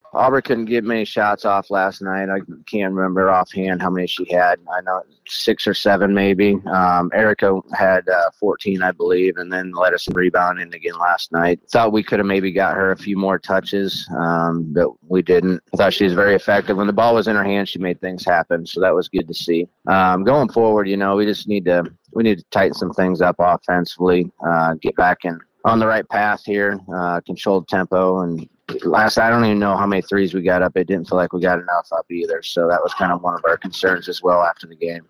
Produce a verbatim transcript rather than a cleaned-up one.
Aubrey couldn't get many shots off last night. I can't remember offhand how many she had. I know six or seven maybe. Um, Erica had uh, fourteen, I believe, and then led us in rebounding again last night. Thought we could have maybe got her a few more touches, um, but we didn't. I thought she was very effective. When the ball was in her hand, she made things happen, so that was good to see. Um, going forward, you know, we just need to we need to tighten some things up offensively, uh, get back in on the right path here, uh, control tempo, and last, I don't even know how many threes we got up. It didn't feel like we got enough up either. So that was kind of one of our concerns as well after the game.